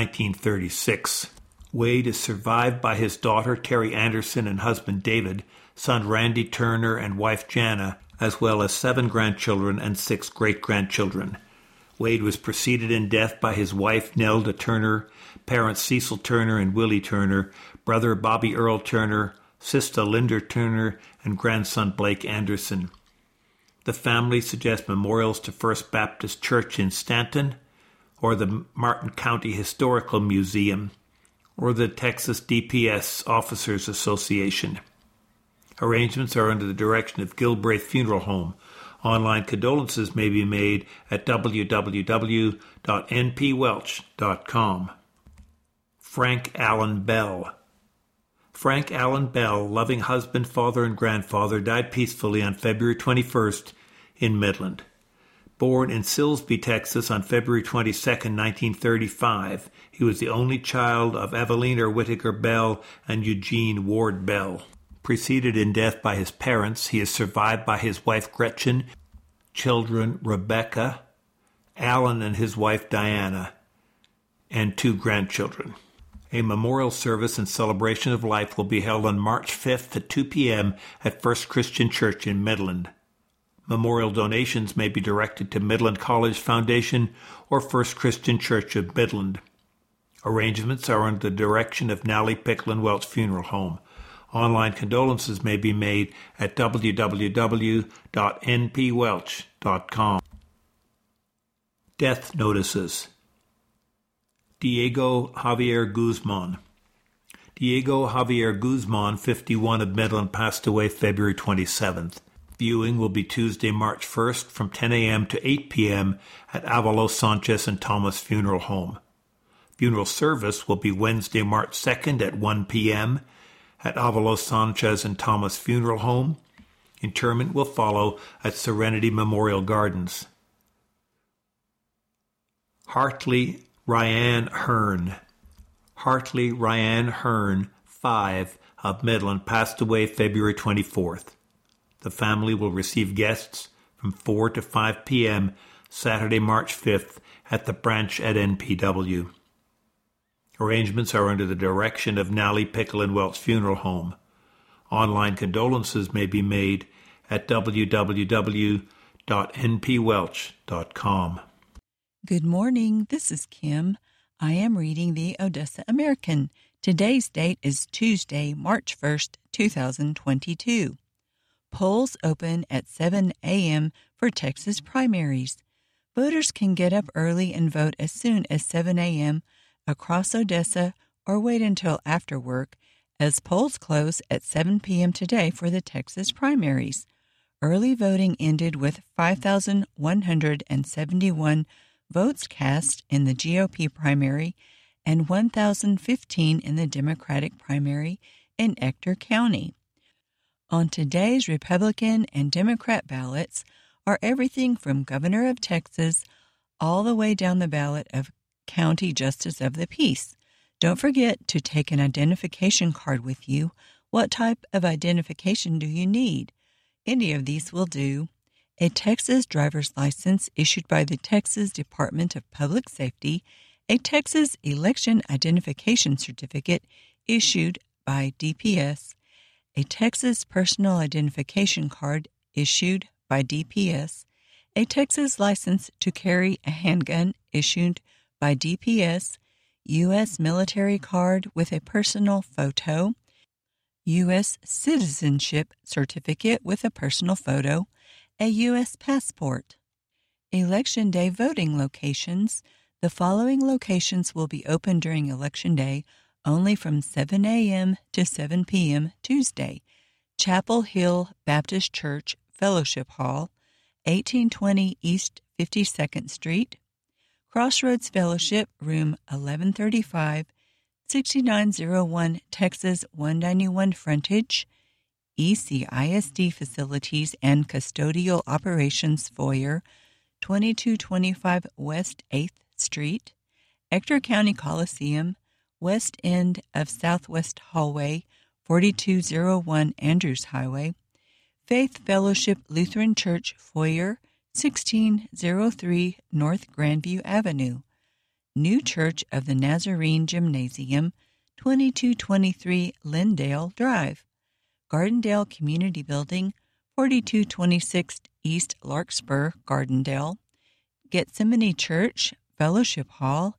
1936. Wade is survived by his daughter Terry Anderson and husband David, son Randy Turner and wife Jana, as well as 7 grandchildren and 6 great-grandchildren. Wade was preceded in death by his wife Nelda Turner, parents Cecil Turner and Willie Turner, brother Bobby Earl Turner, sister Linda Turner, and grandson Blake Anderson. The family suggests memorials to First Baptist Church in Stanton, or the Martin County Historical Museum, or the Texas DPS Officers Association. Arrangements are under the direction of Gilbraith Funeral Home. Online condolences may be made at www.npwelch.com. Frank Allen Bell. Frank Allen Bell, loving husband, father, and grandfather, died peacefully on February 21st in Midland. Born in Silsbee, Texas on February 22, 1935, he was the only child of Evelina Whittaker Bell and Eugene Ward Bell. Preceded in death by his parents, he is survived by his wife Gretchen, children Rebecca, Alan and his wife Diana, and 2 grandchildren. A memorial service in celebration of life will be held on March 5th at 2 p.m. at First Christian Church in Midland. Memorial donations may be directed to Midland College Foundation or First Christian Church of Midland. Arrangements are under the direction of Nally Pickle and Welch Funeral Home. Online condolences may be made at www.npwelch.com. Death notices. Diego Javier Guzman. Diego Javier Guzman, 51, of Midland, passed away February 27th. Viewing will be Tuesday, March 1st from 10 a.m. to 8 p.m. at Avalos Sanchez and Thomas Funeral Home. Funeral service will be Wednesday, March 2nd at 1 p.m. at Avalos Sanchez and Thomas Funeral Home. Interment will follow at Serenity Memorial Gardens. Hartley Ryan Hearn. Hartley Ryan Hearn, 5, of Midland, passed away February 24th. The family will receive guests from 4 to 5 p.m. Saturday, March 5th at the branch at NPW. Arrangements are under the direction of Nally Pickle and Welch Funeral Home. Online condolences may be made at www.npwelch.com. Good morning, this is Kim. I am reading the Odessa American. Today's date is Tuesday, March 1st, 2022. Polls open at 7 a.m. for Texas primaries. Voters can get up early and vote as soon as 7 a.m. across Odessa or wait until after work, as polls close at 7 p.m. today for the Texas primaries. Early voting ended with 5,171 votes cast in the GOP primary and 1,015 in the Democratic primary in Ector County. On today's Republican and Democrat ballots are everything from Governor of Texas all the way down the ballot of County Justice of the Peace. Don't forget to take an identification card with you. What type of identification do you need? Any of these will do. A Texas driver's license issued by the Texas Department of Public Safety, a Texas Election Identification Certificate issued by DPS, a Texas Personal Identification Card issued by DPS, a Texas license to carry a handgun issued by DPS, U.S. military card with a personal photo, U.S. citizenship certificate with a personal photo, a U.S. passport. Election Day voting locations. The following locations will be open during Election Day only from 7 a.m. to 7 p.m. Tuesday. Chapel Hill Baptist Church Fellowship Hall, 1820 East 52nd Street. Crossroads Fellowship, Room 1135, 6901 Texas 191 Frontage. ECISD Facilities and Custodial Operations Foyer, 2225 West 8th Street, Ector County Coliseum, west end of Southwest Hallway, 4201 Andrews Highway, Faith Fellowship Lutheran Church Foyer, 1603 North Grandview Avenue, New Church of the Nazarene Gymnasium, 2223 Lindale Drive, Gardendale Community Building, 4226 East Larkspur, Gardendale, Gethsemane Church, Fellowship Hall,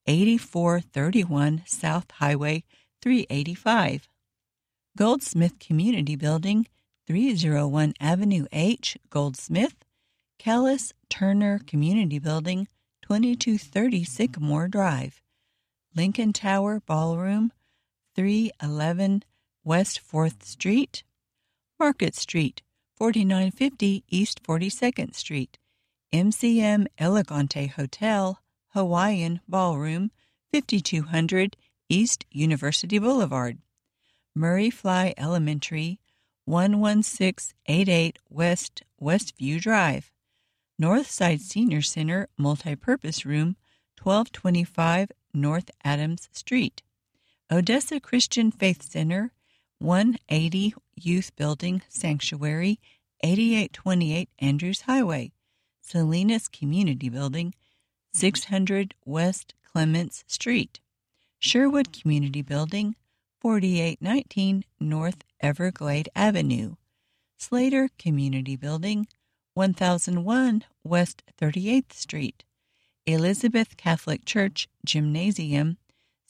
8431 South Highway 385, Goldsmith Community Building, 301 Avenue H, Goldsmith, Callis Turner Community Building, 2230 Sycamore Drive, Lincoln Tower Ballroom, 311 West 4th Street, Market Street, 4950 East 42nd Street, MCM Elegante Hotel, Hawaiian Ballroom, 5200 East University Boulevard, Murray Fly Elementary, 11688 West Westview Drive, Northside Senior Center Multipurpose Room, 1225 North Adams Street, Odessa Christian Faith Center, 180 Youth Building Sanctuary, 8828 Andrews Highway, Salinas Community Building, 600 West Clements Street. Sherwood Community Building, 4819 North Everglade Avenue. Slater Community Building, 1001 West 38th Street. Elizabeth Catholic Church Gymnasium,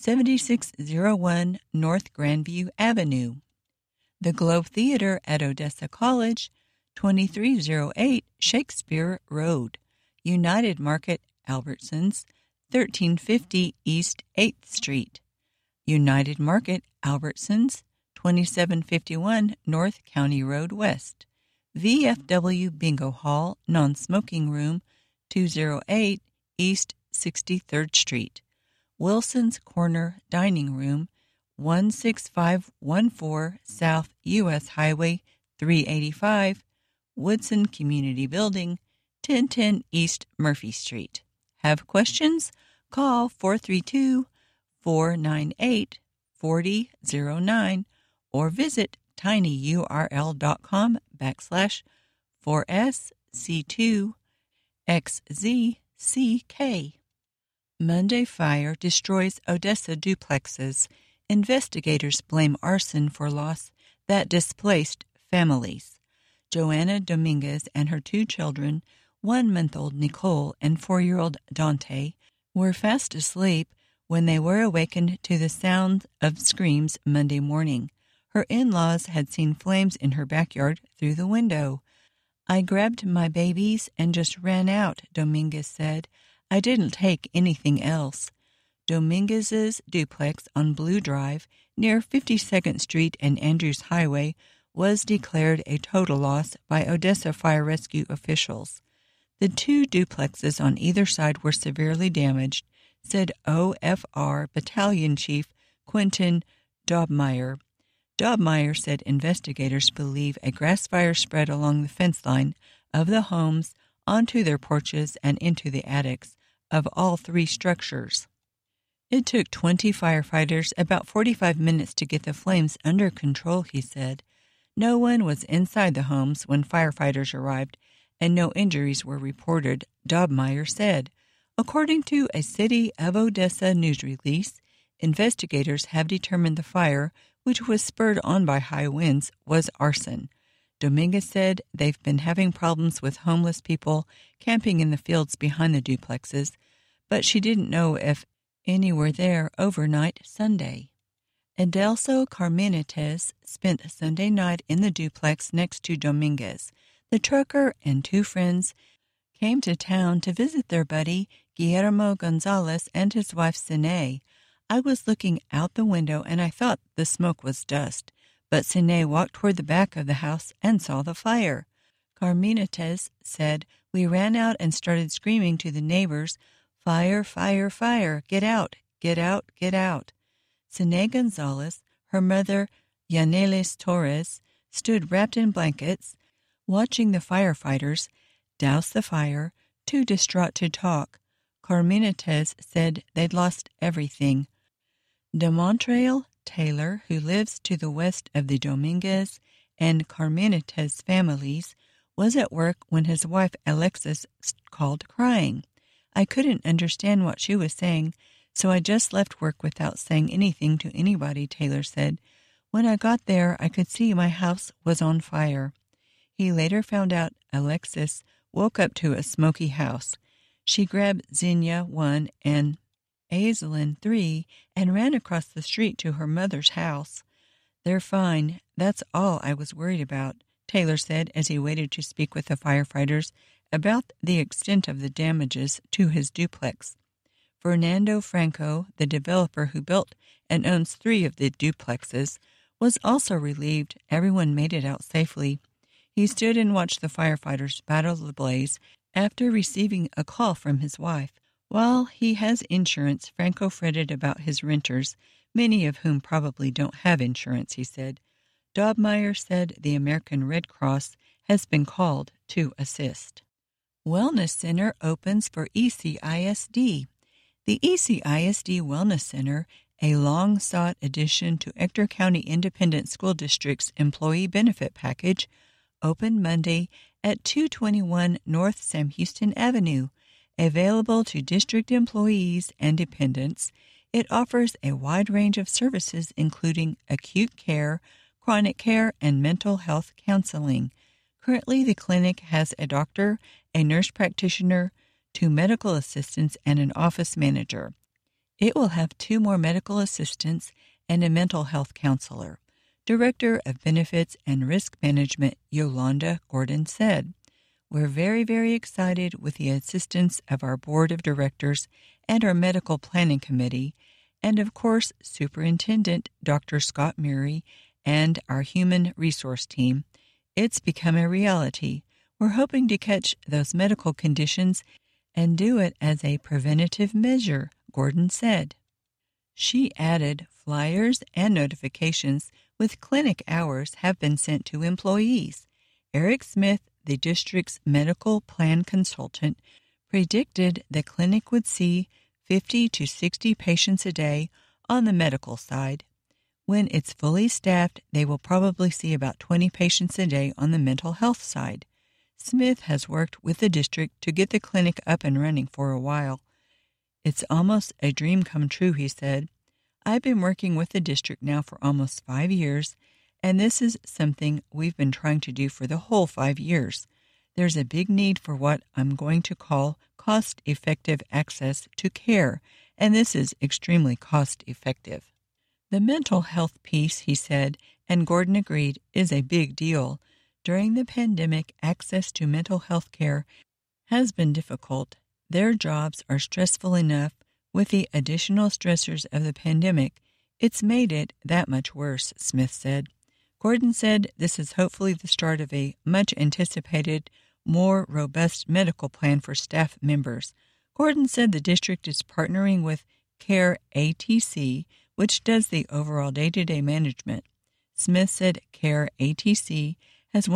7601 North Grandview Avenue. The Globe Theater at Odessa College, 2308 Shakespeare Road. United Market Albertsons, 1350 East 8th Street. United Market Albertsons, 2751 North County Road West. VFW Bingo Hall, Non-Smoking Room, 208 East 63rd Street. Wilson's Corner Dining Room, 16514 South U.S. Highway 385, Woodson Community Building, 1010 East Murphy Street. Have questions? Call 432-498-4009 or visit tinyurl.com/4SC2XZCK. Monday fire destroys Odessa duplexes. Investigators blame arson for loss that displaced families. Joanna Dominguez and her 2 children, 1-month-old Nicole and 4-year-old Dante, were fast asleep when they were awakened to the sound of screams Monday morning. Her in-laws had seen flames in her backyard through the window. "I grabbed my babies and just ran out," Dominguez said. "I didn't take anything else." Dominguez's duplex on Blue Drive near 52nd Street and Andrews Highway was declared a total loss by Odessa Fire Rescue officials. The 2 duplexes on either side were severely damaged, said OFR Battalion Chief Quentin Dobmeyer. Dobmeyer said investigators believe a grass fire spread along the fence line of the homes onto their porches and into the attics of all 3 structures. It took 20 firefighters about 45 minutes to get the flames under control, he said. No one was inside the homes when firefighters arrived, and no injuries were reported, Dobmeyer said. According to a City of Odessa news release, investigators have determined the fire, which was spurred on by high winds, was arson. Dominguez said they've been having problems with homeless people camping in the fields behind the duplexes, but she didn't know if any were there overnight Sunday. Adelso Carmenites spent Sunday night in the duplex next to Dominguez. The trucker and 2 friends came to town to visit their buddy Guillermo Gonzalez and his wife Sine. "I was looking out the window and I thought the smoke was dust, but Sine walked toward the back of the house and saw the fire." Carmenites said, "We ran out and started screaming to the neighbors, 'Fire, fire, fire, get out, get out, get out.'" Sine Gonzalez, her mother Yanelis Torres, stood wrapped in blankets, watching the firefighters douse the fire, too distraught to talk. Carmenites said they'd lost everything. DeMontrail Taylor, who lives to the west of the Dominguez and Carmenites families, was at work when his wife Alexis called crying. "I couldn't understand what she was saying, so I just left work without saying anything to anybody," Taylor said. "When I got there, I could see my house was on fire." He later found out Alexis woke up to a smoky house. She grabbed Xenia 1 and Aislinn 3 and ran across the street to her mother's house. "They're fine. That's all I was worried about," Taylor said as he waited to speak with the firefighters about the extent of the damages to his duplex. Fernando Franco, the developer who built and owns 3 of the duplexes, was also relieved everyone made it out safely. He stood and watched the firefighters battle the blaze after receiving a call from his wife. While he has insurance, Franco fretted about his renters, many of whom probably don't have insurance, he said. Dobmeyer said the American Red Cross has been called to assist. Wellness Center opens for ECISD. The ECISD Wellness Center, a long-sought addition to Ector County Independent School District's employee benefit package, opened Monday at 221 North Sam Houston Avenue. Available to district employees and dependents, it offers a wide range of services including acute care, chronic care, and mental health counseling. Currently, the clinic has a doctor, a nurse practitioner, 2 medical assistants, and an office manager. It will have 2 more medical assistants and a mental health counselor. Director of Benefits and Risk Management Yolanda Gordon said, "We're very, very excited with the assistance of our board of directors and our medical planning committee, and of course Superintendent Dr. Scott Murray and our human resource team. It's become a reality. We're hoping to catch those medical conditions and do it as a preventative measure," Gordon said. She added flyers and notifications with clinic hours have been sent to employees. Eric Smith, the district's medical plan consultant, predicted the clinic would see 50 to 60 patients a day on the medical side. When it's fully staffed, they will probably see about 20 patients a day on the mental health side. Smith has worked with the district to get the clinic up and running for a while. "It's almost a dream come true," he said. "I've been working with the district now for almost 5 years, and this is something we've been trying to do for the whole 5 years. There's a big need for what I'm going to call cost-effective access to care, and this is extremely cost-effective." The mental health piece, he said, and Gordon agreed, is a big deal. During the pandemic, access to mental health care has been difficult. Their jobs are stressful enough. With the additional stressors of the pandemic, it's made it that much worse, Smith said. Gordon said this is hopefully the start of a much-anticipated, more robust medical plan for staff members. Gordon said the district is partnering with CARE ATC, which does the overall day-to-day management. Smith said CARE ATC has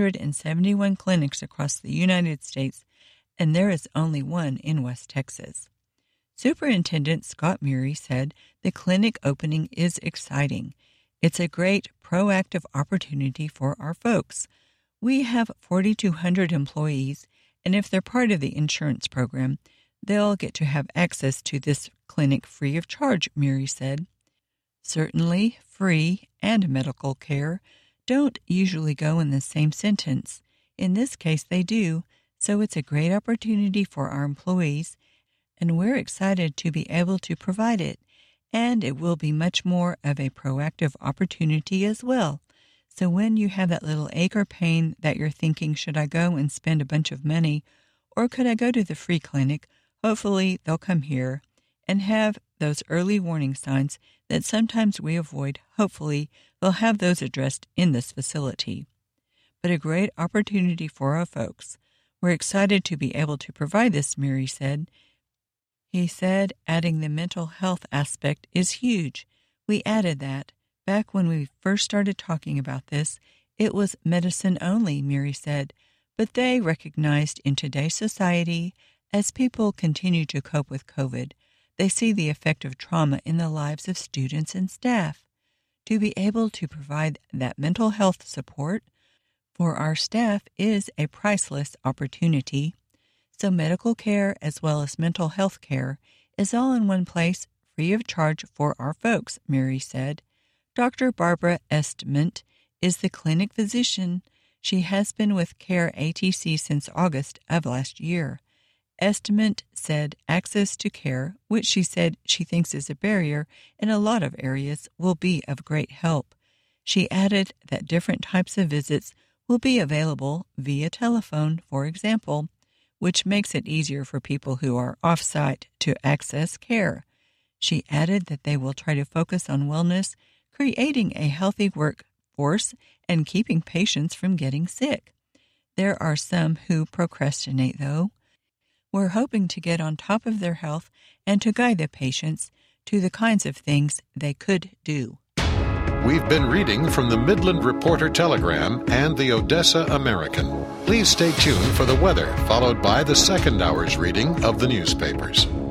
171 clinics across the United States, and there is only one in West Texas. Superintendent Scott Murray said the clinic opening is exciting. It's a great proactive opportunity for our folks. We have 4,200 employees, and if they're part of the insurance program, they'll get to have access to this clinic free of charge, Murray said. Certainly, free and medical care don't usually go in the same sentence. In this case, they do, so it's a great opportunity for our employees, and we're excited to be able to provide it, and it will be much more of a proactive opportunity as well. So when you have that little ache or pain that you're thinking, should I go and spend a bunch of money, or could I go to the free clinic, hopefully they'll come here and have those early warning signs that sometimes we avoid. Hopefully they'll have those addressed in this facility. But a great opportunity for our folks. We're excited to be able to provide this, Murray said. He said adding the mental health aspect is huge. We added that. Back when we first started talking about this, it was medicine only, Murray said, but they recognized in today's society, as people continue to cope with COVID, they see the effect of trauma in the lives of students and staff. To be able to provide that mental health support for our staff is a priceless opportunity. So medical care as well as mental health care is all in one place, free of charge for our folks, Murray said. Dr. Barbara Estiment is the clinic physician. She has been with CARE ATC since August of last year. Estiment said access to care, which she said she thinks is a barrier in a lot of areas, will be of great help. She added that different types of visits will be available via telephone, for example, which makes it easier for people who are off-site to access care. She added that they will try to focus on wellness, creating a healthy workforce, and keeping patients from getting sick. There are some who procrastinate, though. We're hoping to get on top of their health and to guide the patients to the kinds of things they could do. We've been reading from the Midland Reporter Telegram and the Odessa American. Please stay tuned for the weather, followed by the second hour's reading of the newspapers.